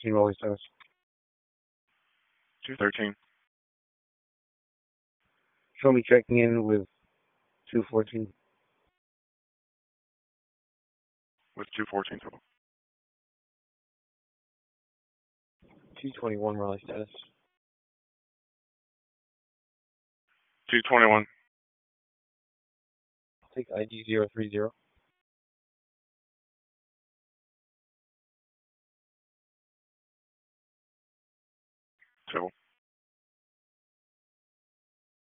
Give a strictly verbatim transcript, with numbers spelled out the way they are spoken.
fourteen Raleigh status. two thirteen. Show me checking in with two fourteen. With two fourteen total. two twenty-one Raleigh status. two twenty-one. Take I D zero three zero. Total.